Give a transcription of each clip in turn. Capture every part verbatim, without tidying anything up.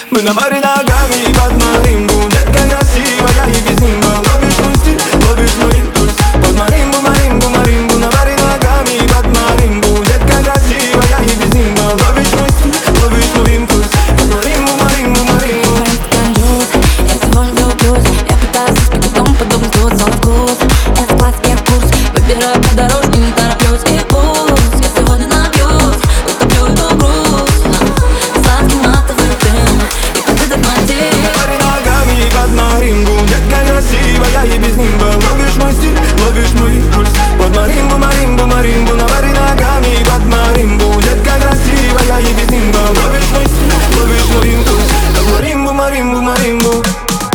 Мы на баре ногами под маримбу. Детка красивая и без нимба. Ловишь мой стиль, ловишь мой импульс. Под маримбу, маримбу, маримбу. На баре ногами под маримбу. Детка красивая и без нимба. Ловишь мой стиль, ловишь мой импульс. Под маримбу, маримбу, маримбу. Я сегодня влюблюсь. Я пытаюсь спить, потом подобно тот самый вкус. Это классный курс. Выбираю по дорожке, не тороплюсь. И пусть я сегодня набьюсь, утоплю эту грусть. Сладкий матовый дым, и как этот мотив. Баре ногами под маримбу. Детка красивая и без нимба. Ловишь мой стиль, ловишь мой импульс. Под маримбу, маримбу, маримбу. На баре ногами под маримбу. Детка красивая и без нимба. Ловишь мой стиль, ловишь мой импульс. Под маримбу, маримбу, маримбу.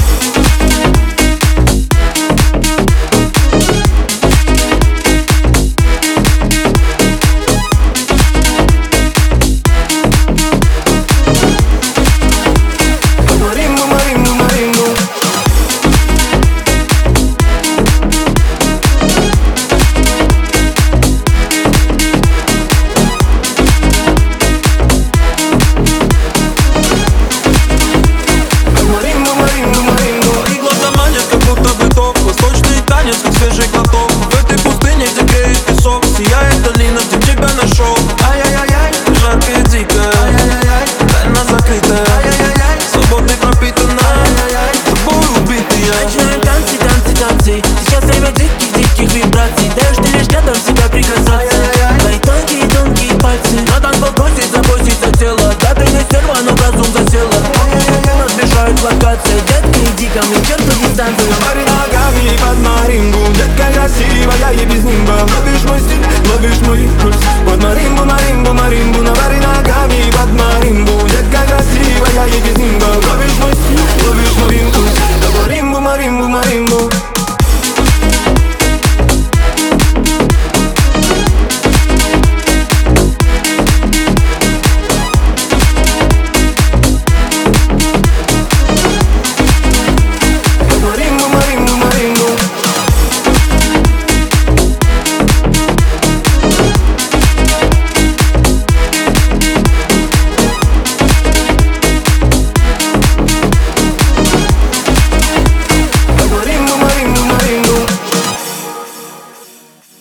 Свежий глоток в этой пустыне, где греет песок. Сияет долина, где тебя нашел. Ай-яй-яй, жаркая дикая, ай-яй-яй, тайна закрытая, ай-яй-яй, свободой пропитана, ай-яй-яй, тобой убитый я. Начинаем танцы, танцы, танцы. Сейчас время диких, диких вибраций. Даешь ты лишь рядом себя прикасаться. Твои тонкие, тонкие пальцы. На танго бросить, забросить тело. Да ты не стерва, но в разум засела. Нас бежают локации. Детка, иди ко мне, черту дистанцию. Баре ногами под маримбу. Детка красивая и без нимба. Ловишь мой стиль, ловишь мой импульс. Под маримбу, маримбу, маримбу. На баре ногами под маримбу. Детка красивая и без нимба. Ловишь мой стиль, ловишь мой импульс. Под маримбу, маримбу, маримбу.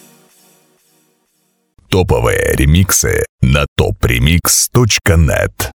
Топовые ремиксы на топ ремикс точка нет.